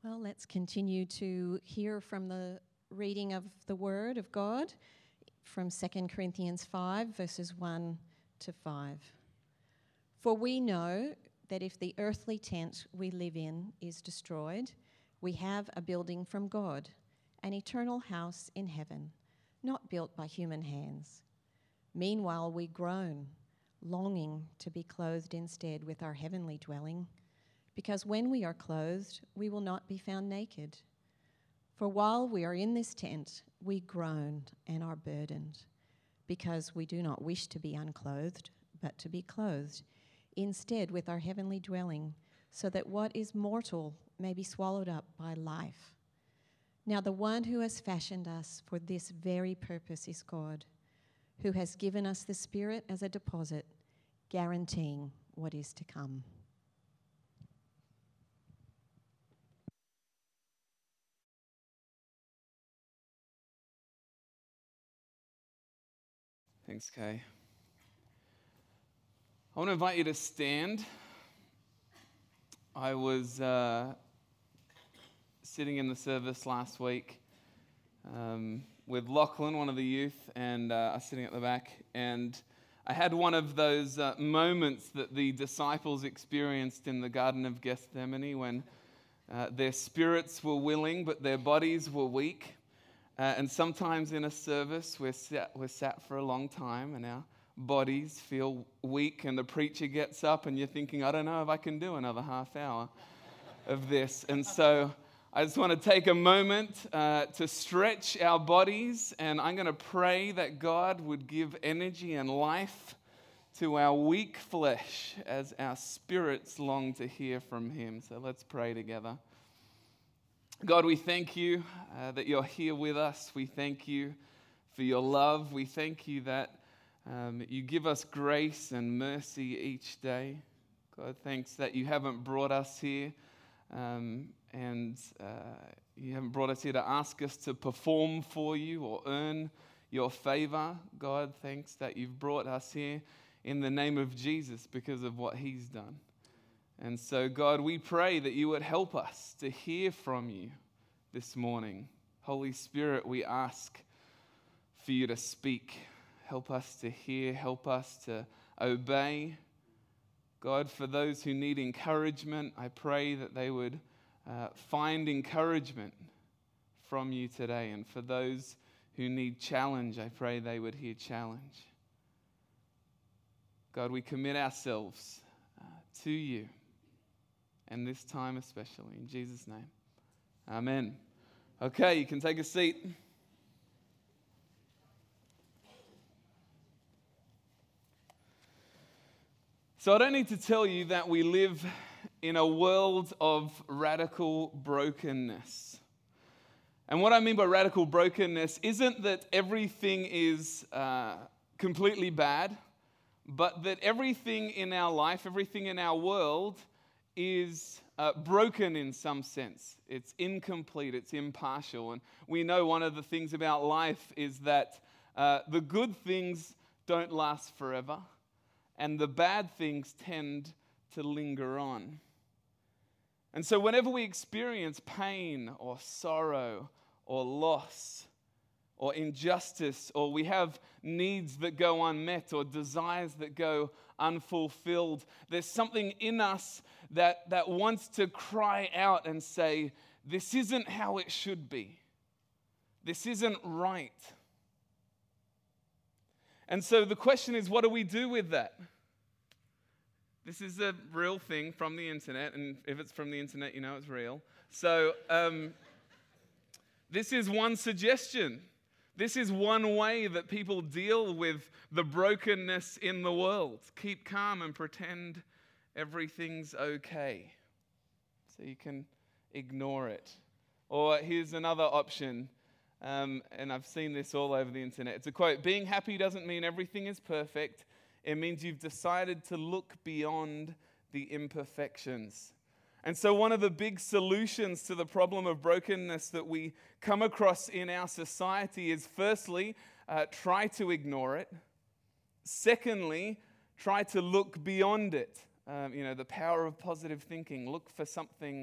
Well, let's continue to hear from the reading of the Word of God from 2 Corinthians 5, verses 1 to 5. For we know that if the earthly tent we live in is destroyed, we have a building from God, an eternal house in heaven, not built by human hands. Meanwhile, we groan, longing to be clothed instead with our heavenly dwelling, because when we are clothed, we will not be found naked. For while we are in this tent, we groan and are burdened, because we do not wish to be unclothed, but to be clothed, instead with our heavenly dwelling, so that what is mortal may be swallowed up by life. Now the one who has fashioned us for this very purpose is God, who has given us the Spirit as a deposit, guaranteeing what is to come. Thanks, Kay. I want to invite you to stand. I was sitting in the service last week with Lachlan, one of the youth, and I was sitting at the back, and I had one of those moments that the disciples experienced in the Garden of Gethsemane when their spirits were willing, but their bodies were weak. And sometimes in a service, we're sat for a long time and our bodies feel weak, and the preacher gets up and you're thinking, I don't know if I can do another half hour of this. And so I just want to take a moment to stretch our bodies, and I'm going to pray that God would give energy and life to our weak flesh as our spirits long to hear from Him. So let's pray together. God, we thank you that you're here with us. We thank you for your love. We thank you that you give us grace and mercy each day. God, thanks that you haven't brought us here and you haven't brought us here to ask us to perform for you or earn your favor. God, thanks that you've brought us here in the name of Jesus because of what He's done. And so, God, we pray that you would help us to hear from you this morning. Holy Spirit, we ask for you to speak. Help us to hear. Help us to obey. God, for those who need encouragement, I pray that they would find encouragement from you today. And for those who need challenge, I pray they would hear challenge. God, we commit ourselves to you. And this time especially, in Jesus' name. Amen. Okay, you can take a seat. So I don't need to tell you that we live in a world of radical brokenness. And what I mean by radical brokenness isn't that everything is completely bad, but that everything in our life, everything in our world is broken in some sense. It's incomplete, it's impartial. And we know one of the things about life is that the good things don't last forever, and the bad things tend to linger on. And so whenever we experience pain or sorrow or loss or injustice, or we have needs that go unmet or desires that go unfulfilled, there's something in us that wants to cry out and say, this isn't how it should be. This isn't right. And so the question is, what do we do with that? This is a real thing from the internet, and if it's from the internet, you know it's real. So this is one suggestion. This is one way that people deal with the brokenness in the world. Keep calm and pretend everything's okay. So you can ignore it. Or here's another option, and I've seen this all over the internet. It's a quote: being happy doesn't mean everything is perfect. It means you've decided to look beyond the imperfections. And so one of the big solutions to the problem of brokenness that we come across in our society is, firstly, try to ignore it. Secondly, try to look beyond it. The power of positive thinking. Look for something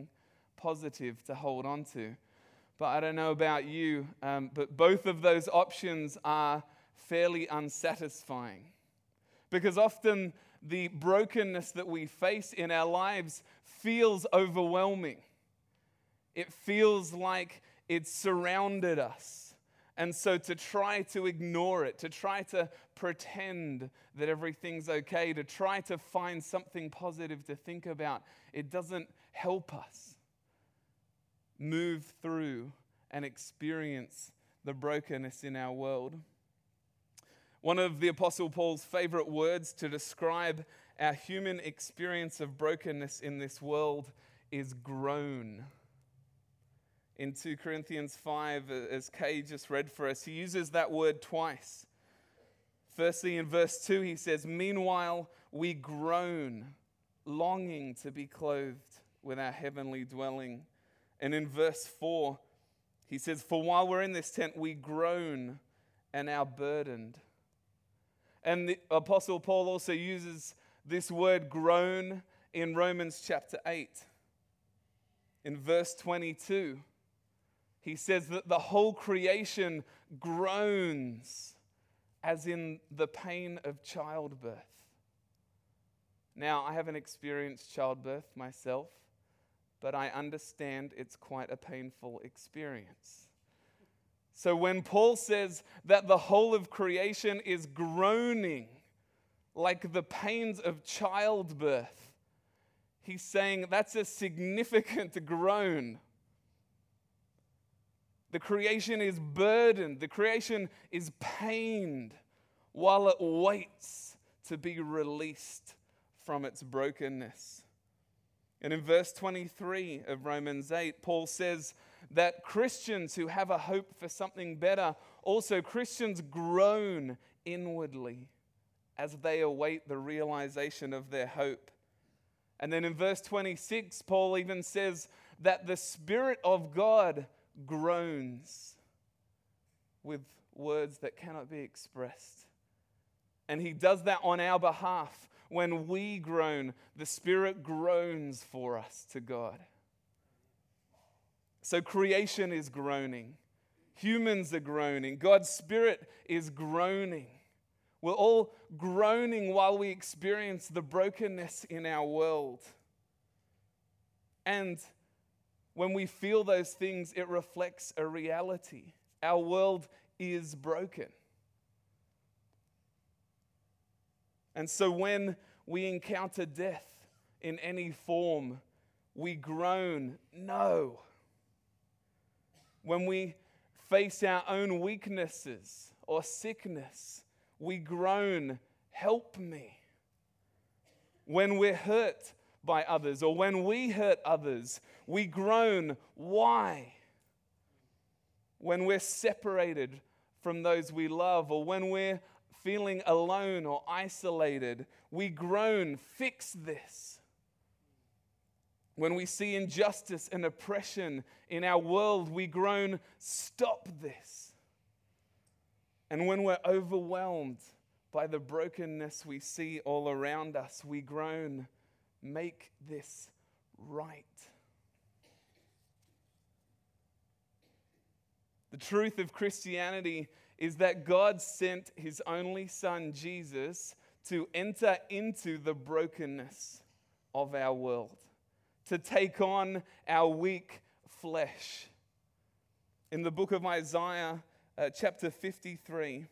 positive to hold on to. But I don't know about you, but both of those options are fairly unsatisfying. Because often the brokenness that we face in our lives feels overwhelming. It feels like it's surrounded us. And so to try to ignore it, to try to pretend that everything's okay, to try to find something positive to think about, it doesn't help us move through and experience the brokenness in our world. One of the Apostle Paul's favorite words to describe our human experience of brokenness in this world is groan. In 2 Corinthians 5, as Kay just read for us, he uses that word twice. Firstly, in verse 2, he says, "Meanwhile, we groan, longing to be clothed with our heavenly dwelling." And in verse 4, he says, "For while we're in this tent, we groan and are burdened." And the Apostle Paul also uses this word groan in Romans chapter 8. In verse 22, he says that the whole creation groans as in the pain of childbirth. Now, I haven't experienced childbirth myself, but I understand it's quite a painful experience. So when Paul says that the whole of creation is groaning like the pains of childbirth, he's saying that's a significant groan. The creation is burdened. The creation is pained while it waits to be released from its brokenness. And in verse 23 of Romans 8, Paul says that Christians who have a hope for something better, also Christians groan inwardly as they await the realization of their hope. And then in verse 26, Paul even says that the Spirit of God groans with words that cannot be expressed. And he does that on our behalf. When we groan, the Spirit groans for us to God. So creation is groaning. Humans are groaning. God's Spirit is groaning. We're all groaning while we experience the brokenness in our world. And when we feel those things, it reflects a reality. Our world is broken. And so when we encounter death in any form, we groan, "No." When we face our own weaknesses or sickness, we groan, "Help me." When we're hurt by others or when we hurt others, we groan, "Why?" When we're separated from those we love or when we're feeling alone or isolated, we groan, "Fix this." When we see injustice and oppression in our world, we groan, "Stop this." And when we're overwhelmed by the brokenness we see all around us, we groan, "Make this right." The truth of Christianity is that God sent his only Son, Jesus, to enter into the brokenness of our world, to take on our weak flesh. In the book of Isaiah, chapter 53,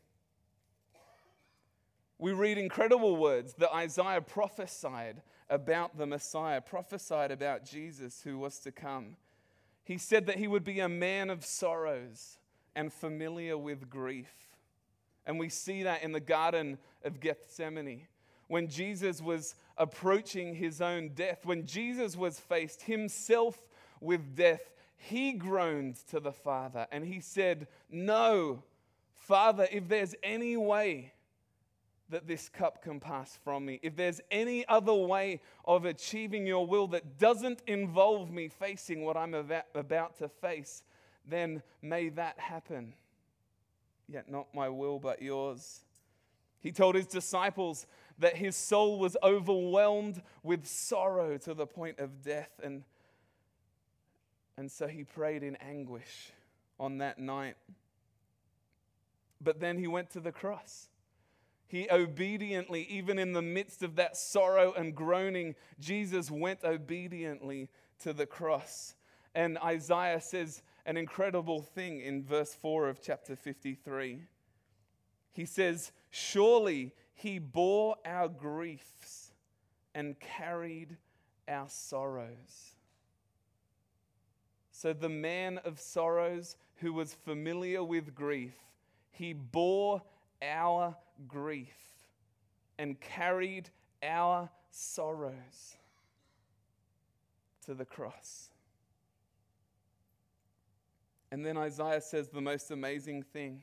we read incredible words that Isaiah prophesied about the Messiah, prophesied about Jesus who was to come. He said that he would be a man of sorrows and familiar with grief. And we see that in the Garden of Gethsemane. When Jesus was approaching his own death, when Jesus was faced himself with death, he groaned to the Father and he said, "No, Father, if there's any way that this cup can pass from me, if there's any other way of achieving your will that doesn't involve me facing what I'm about to face, then may that happen. Yet not my will, but yours." He told his disciples that his soul was overwhelmed with sorrow to the point of death. And And so he prayed in anguish on that night. But then he went to the cross. He obediently, even in the midst of that sorrow and groaning, Jesus went obediently to the cross. And Isaiah says an incredible thing in verse 4 of chapter 53. He says, "Surely he bore our griefs and carried our sorrows." So the man of sorrows who was familiar with grief, he bore our grief and carried our sorrows to the cross. And then Isaiah says the most amazing thing.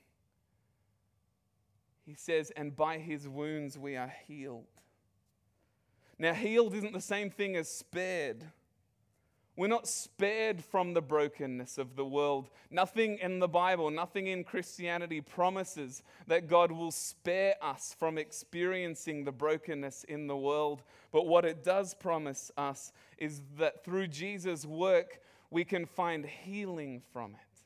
He says, "And by his wounds we are healed." Now, healed isn't the same thing as spared. We're not spared from the brokenness of the world. Nothing in the Bible, nothing in Christianity promises that God will spare us from experiencing the brokenness in the world. But what it does promise us is that through Jesus' work, we can find healing from it.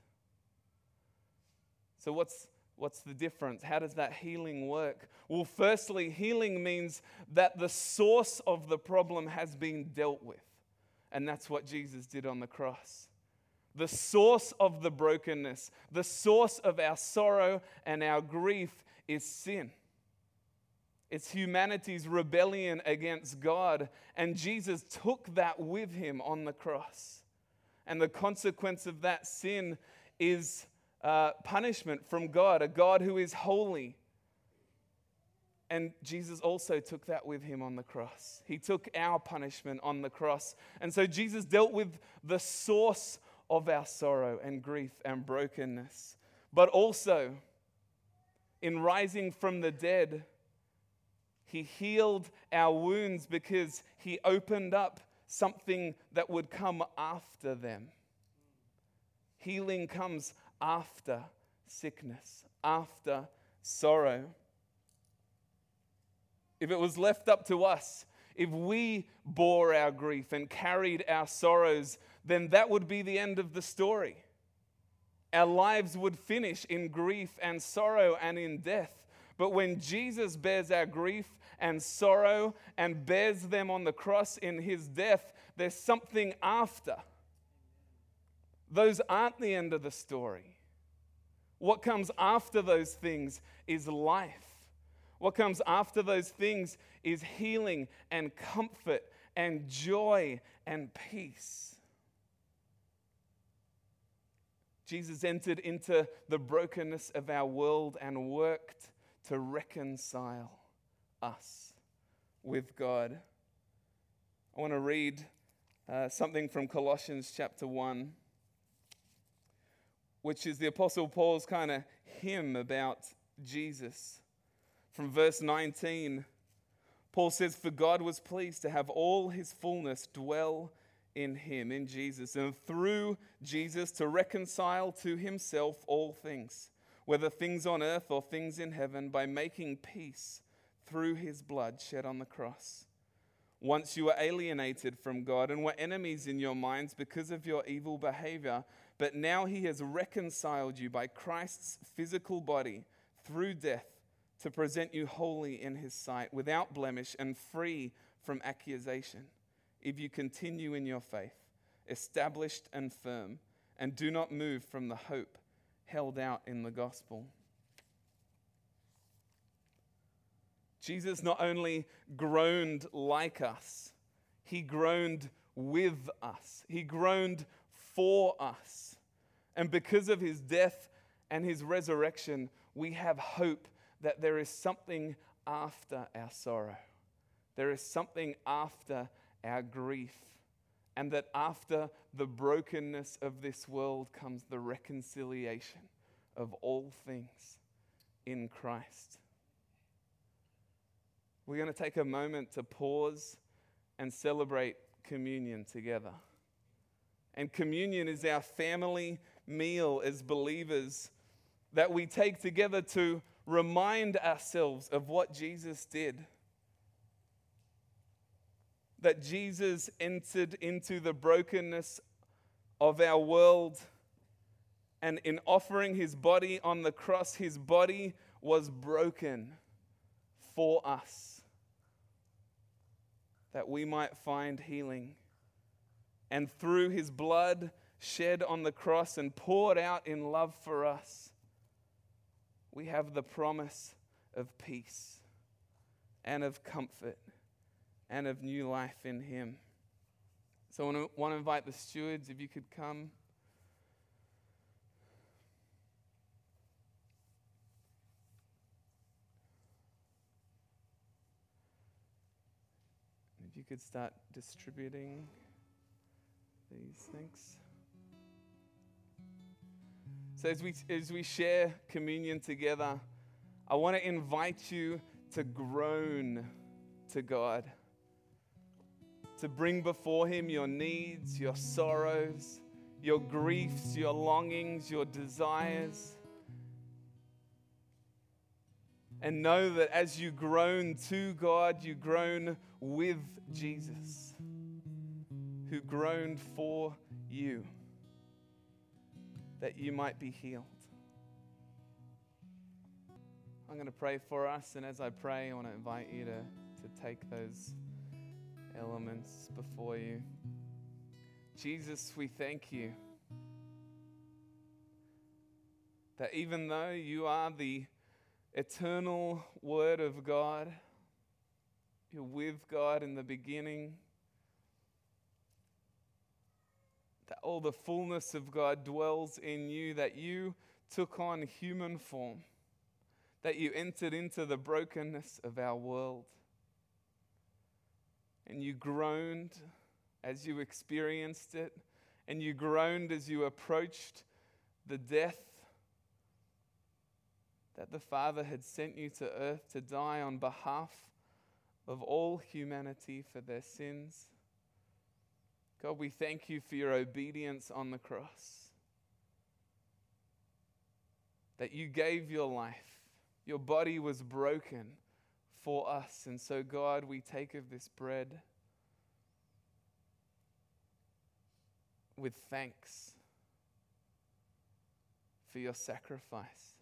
So what's the difference? How does that healing work? Well, firstly, healing means that the source of the problem has been dealt with. And that's what Jesus did on the cross. The source of the brokenness, the source of our sorrow and our grief is sin. It's humanity's rebellion against God. And Jesus took that with him on the cross. And the consequence of that sin is punishment from God, a God who is holy. And Jesus also took that with him on the cross. He took our punishment on the cross. And so Jesus dealt with the source of our sorrow and grief and brokenness. But also, in rising from the dead, he healed our wounds because he opened up something that would come after them. Healing comes after sickness, after sorrow. If it was left up to us, if we bore our grief and carried our sorrows, then that would be the end of the story. Our lives would finish in grief and sorrow and in death. But when Jesus bears our grief and sorrow and bears them on the cross in his death, there's something after. Those aren't the end of the story. What comes after those things is life. What comes after those things is healing and comfort and joy and peace. Jesus entered into the brokenness of our world and worked to reconcile us with God. I want to read something from Colossians chapter 1, which is the Apostle Paul's kind of hymn about Jesus. From verse 19, Paul says, "For God was pleased to have all his fullness dwell in him," in Jesus, "and through Jesus to reconcile to himself all things, whether things on earth or things in heaven, by making peace through his blood shed on the cross. Once you were alienated from God and were enemies in your minds because of your evil behavior, but now he has reconciled you by Christ's physical body through death, to present you holy in his sight, without blemish and free from accusation, if you continue in your faith, established and firm, and do not move from the hope held out in the gospel." Jesus not only groaned like us, he groaned with us. He groaned for us. And because of his death and his resurrection, we have hope that there is something after our sorrow. There is something after our grief. And that after the brokenness of this world comes the reconciliation of all things in Christ. We're going to take a moment to pause and celebrate communion together. And communion is our family meal as believers that we take together to remind ourselves of what Jesus did. That Jesus entered into the brokenness of our world. And in offering his body on the cross, his body was broken for us, that we might find healing. And through his blood shed on the cross and poured out in love for us, we have the promise of peace and of comfort and of new life in him. So I want to invite the stewards, if you could come. If you could start distributing these, thanks. So as we share communion together, I want to invite you to groan to God, to bring before him your needs, your sorrows, your griefs, your longings, your desires. And know that as you groan to God, you groan with Jesus, who groaned for you, that you might be healed. I'm going to pray for us, and as I pray, I want to invite you to take those elements before you. Jesus, we thank you that even though you are the eternal Word of God, you're with God in the beginning, that all the fullness of God dwells in you, that you took on human form, that you entered into the brokenness of our world, and you groaned as you experienced it, and you groaned as you approached the death that the Father had sent you to earth to die on behalf of all humanity for their sins. God, we thank you for your obedience on the cross, that you gave your life. Your body was broken for us. And so, God, we take of this bread with thanks for your sacrifice.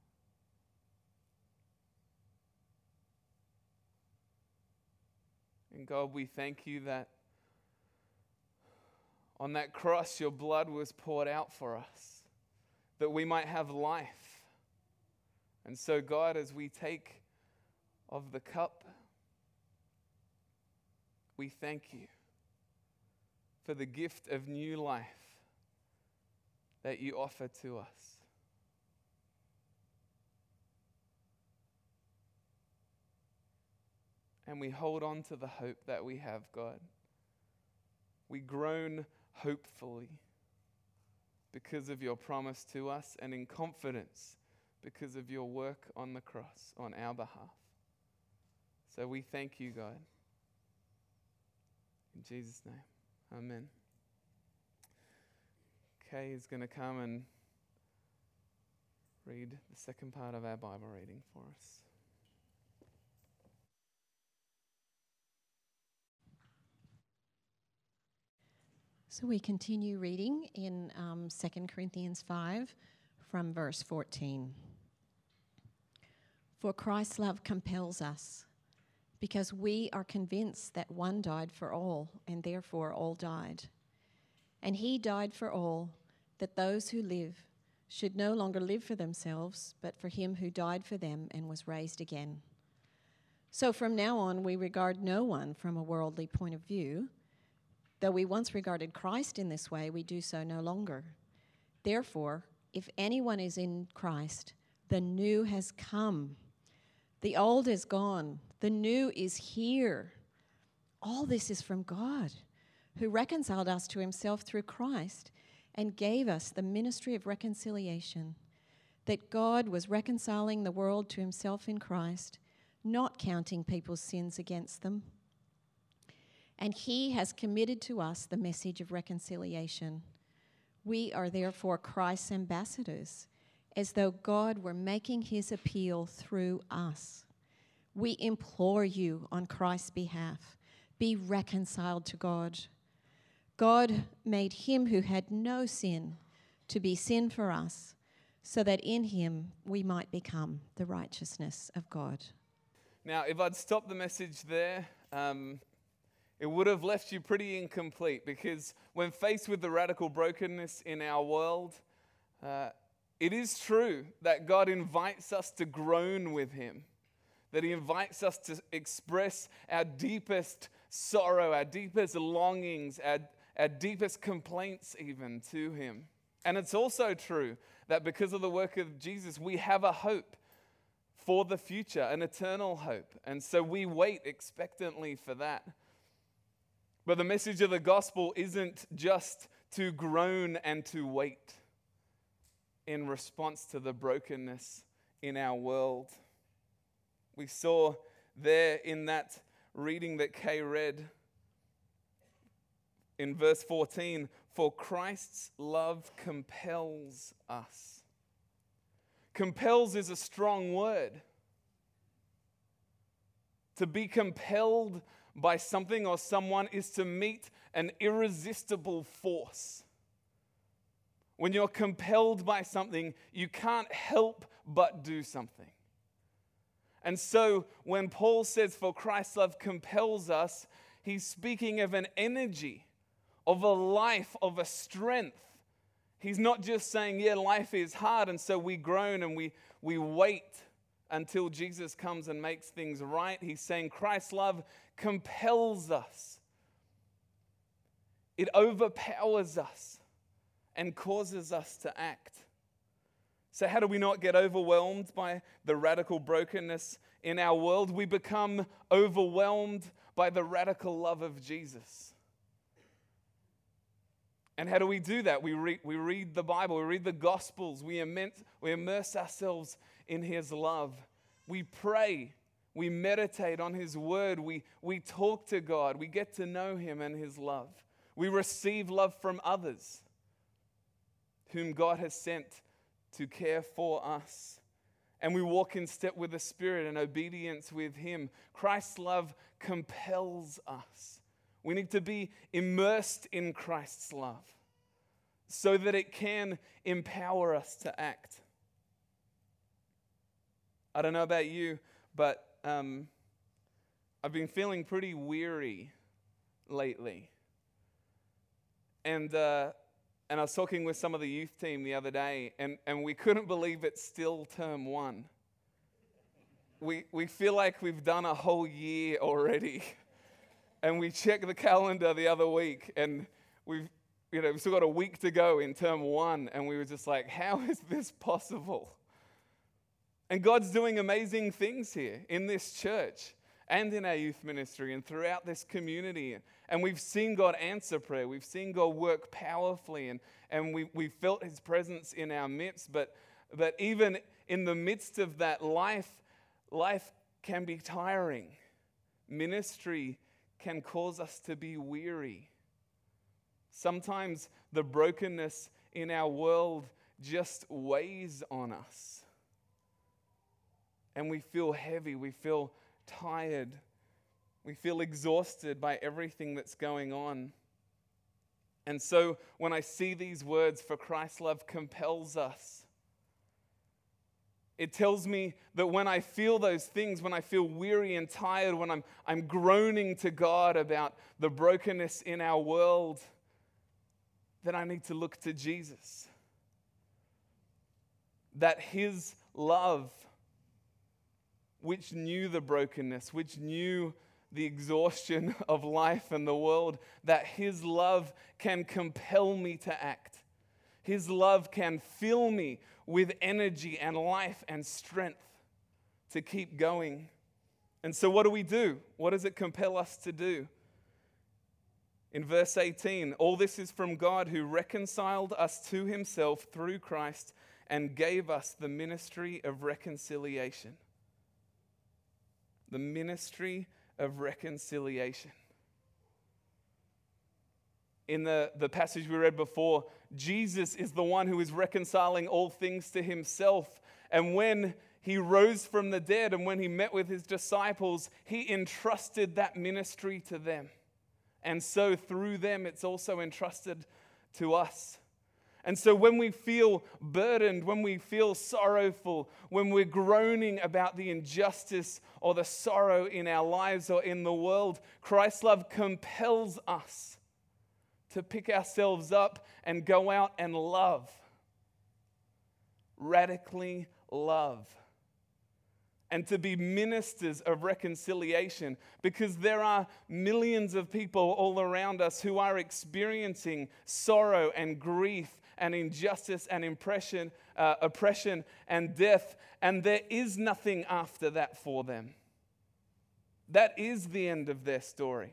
And God, we thank you that on that cross, your blood was poured out for us, that we might have life. And so, God, as we take of the cup, we thank you for the gift of new life that you offer to us. And we hold on to the hope that we have, God. We groan hopefully because of your promise to us, and in confidence because of your work on the cross on our behalf. So we thank you, God. In Jesus' name, amen. Kay is going to come and read the second part of our Bible reading for us. So we continue reading in 2 Corinthians 5 from verse 14. For Christ's love compels us, because we are convinced that one died for all, and therefore all died. And he died for all, that those who live should no longer live for themselves, but for him who died for them and was raised again. So from now on, we regard no one from a worldly point of view. Though we once regarded Christ in this way, we do so no longer. Therefore, if anyone is in Christ, the new has come. The old is gone. The new is here. All this is from God, who reconciled us to himself through Christ and gave us the ministry of reconciliation, that God was reconciling the world to himself in Christ, not counting people's sins against them. And he has committed to us the message of reconciliation. We are therefore Christ's ambassadors, as though God were making his appeal through us. We implore you on Christ's behalf, be reconciled to God. God made him who had no sin to be sin for us, so that in him we might become the righteousness of God. Now, if I'd stopped the message there, it would have left you pretty incomplete, because when faced with the radical brokenness in our world, it is true that God invites us to groan with him, that he invites us to express our deepest sorrow, our deepest longings, our deepest complaints even to him. And it's also true that because of the work of Jesus, we have a hope for the future, an eternal hope. And so we wait expectantly for that. But the message of the gospel isn't just to groan and to wait in response to the brokenness in our world. We saw there in that reading that Kay read in verse 14, for Christ's love compels us. Compels is a strong word. To be compelled by something or someone is to meet an irresistible force. When you're compelled by something, you can't help but do something. And so when Paul says, for Christ's love compels us, he's speaking of an energy, of a life, of a strength. He's not just saying, yeah, life is hard, and so we groan and we wait until Jesus comes and makes things right. He's saying Christ's love compels us. It overpowers us and causes us to act. So how do we not get overwhelmed by the radical brokenness in our world? We become overwhelmed by the radical love of Jesus. And how do we do that? We read the Bible, we read the Gospels, we immerse ourselves in his love. We pray, we meditate on his word, we talk to God, we get to know him and his love. We receive love from others whom God has sent to care for us. And we walk in step with the Spirit and obedience with him. Christ's love compels us. We need to be immersed in Christ's love so that it can empower us to act. I don't know about you, but I've been feeling pretty weary lately. And I was talking with some of the youth team the other day, and we couldn't believe it's still term one. We feel like we've done a whole year already. And we checked the calendar the other week, and we've still got a week to go in term one, and we were just like, how is this possible? And God's doing amazing things here in this church and in our youth ministry and throughout this community. And we've seen God answer prayer. We've seen God work powerfully, and we felt his presence in our midst. But even in the midst of that, life can be tiring. Ministry can cause us to be weary. Sometimes the brokenness in our world just weighs on us. And we feel heavy, we feel tired, we feel exhausted by everything that's going on. And so when I see these words, for Christ's love compels us, it tells me that when I feel those things, when I feel weary and tired, when I'm groaning to God about the brokenness in our world, then I need to look to Jesus. That his love, which knew the brokenness, which knew the exhaustion of life and the world, that his love can compel me to act. His love can fill me with energy and life and strength to keep going. And so what do? What does it compel us to do? In verse 18, all this is from God who reconciled us to himself through Christ and gave us the ministry of reconciliation. The ministry of reconciliation. In the passage we read before, Jesus is the one who is reconciling all things to himself. And when he rose from the dead and when he met with his disciples, he entrusted that ministry to them. And so through them, it's also entrusted to us. And so when we feel burdened, when we feel sorrowful, when we're groaning about the injustice or the sorrow in our lives or in the world, Christ's love compels us to pick ourselves up and go out and love. Radically love. And to be ministers of reconciliation, because there are millions of people all around us who are experiencing sorrow and grief and injustice and oppression and death, and there is nothing after that for them. That is the end of their story.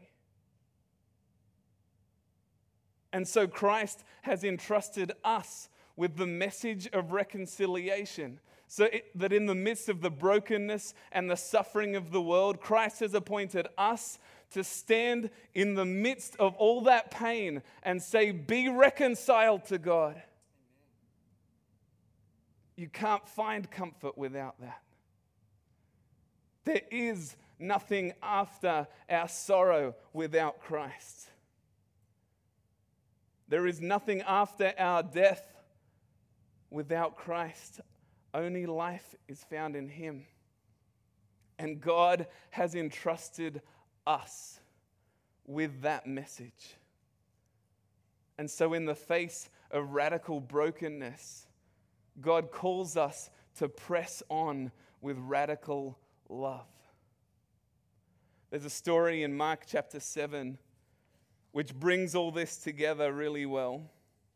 And so Christ has entrusted us with the message of reconciliation, so that in the midst of the brokenness and the suffering of the world, Christ has appointed us to stand in the midst of all that pain and say, be reconciled to God. You can't find comfort without that. There is nothing after our sorrow without Christ. There is nothing after our death without Christ. Only life is found in Him. And God has entrusted us with that message. And so in the face of radical brokenness, God calls us to press on with radical love. There's a story in Mark chapter 7 which brings all this together really well.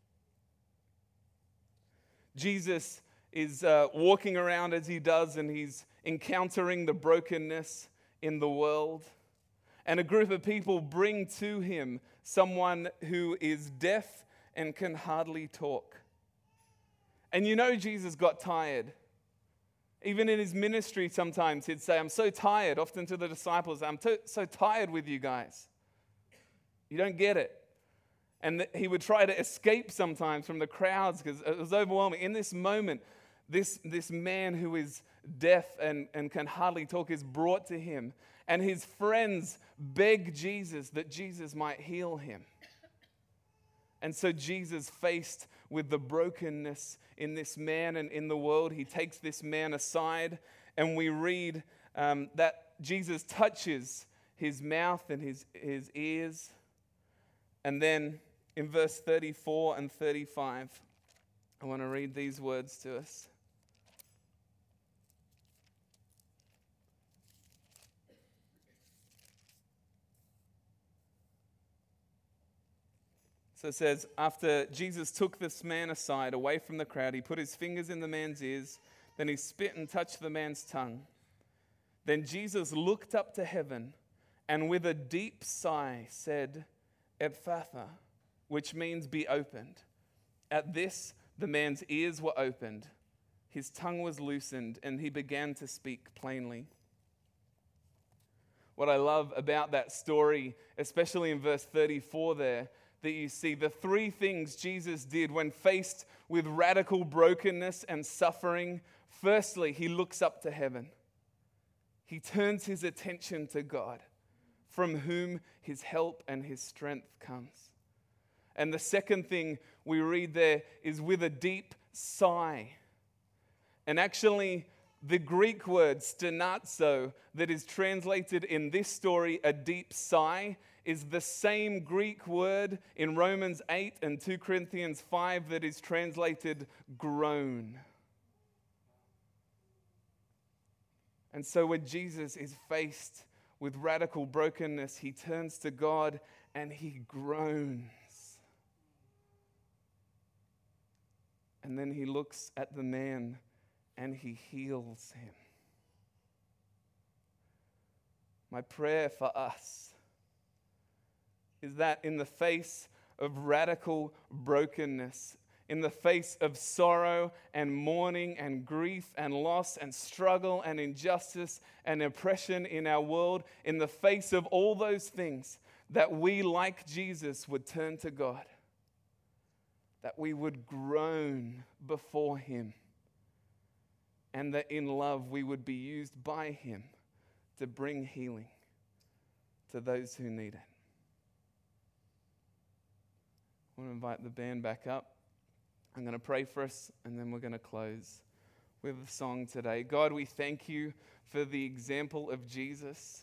Jesus is walking around as he does, and he's encountering the brokenness in the world. And a group of people bring to him someone who is deaf and can hardly talk. And you know Jesus got tired. Even in his ministry sometimes he'd say, I'm so tired, often to the disciples, I'm so tired with you guys. You don't get it. And he would try to escape sometimes from the crowds because it was overwhelming. In this moment, this man who is deaf and can hardly talk is brought to him. And his friends beg Jesus that Jesus might heal him. And so Jesus, faced with the brokenness in this man and in the world, he takes this man aside, and we read that Jesus touches his mouth and his ears. And then in verse 34 and 35, I want to read these words to us. So it says, after Jesus took this man aside, away from the crowd, he put his fingers in the man's ears, then he spit and touched the man's tongue. Then Jesus looked up to heaven and with a deep sigh said, Ephphatha, which means be opened. At this, the man's ears were opened, his tongue was loosened, and he began to speak plainly. What I love about that story, especially in verse 34 there, that you see the three things Jesus did when faced with radical brokenness and suffering. Firstly, he looks up to heaven. He turns his attention to God, from whom his help and his strength comes. And the second thing we read there is with a deep sigh. And actually, the Greek word stenazo that is translated in this story, a deep sigh, is the same Greek word in Romans 8 and 2 Corinthians 5 that is translated groan. And so when Jesus is faced with radical brokenness, he turns to God and he groans. And then he looks at the man and he heals him. My prayer for us is that in the face of radical brokenness, in the face of sorrow and mourning and grief and loss and struggle and injustice and oppression in our world, in the face of all those things, that we, like Jesus, would turn to God, that we would groan before him, and that in love we would be used by him to bring healing to those who need it. I want to invite the band back up. I'm going to pray for us, and then we're going to close with a song today. God, we thank you for the example of Jesus,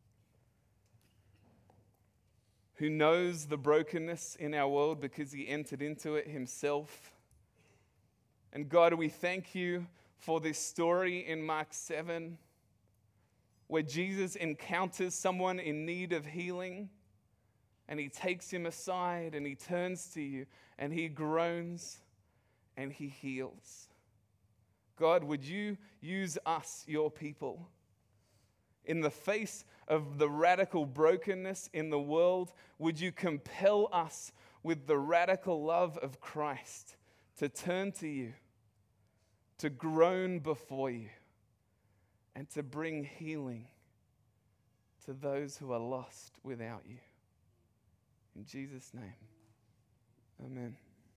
who knows the brokenness in our world because he entered into it himself. And God, we thank you for this story in Mark 7, where Jesus encounters someone in need of healing, and he takes him aside and he turns to you and he groans and he heals. God, would you use us, your people, in the face of the radical brokenness in the world? Would you compel us with the radical love of Christ to turn to you, to groan before you, and to bring healing to those who are lost without you? In Jesus' name, amen.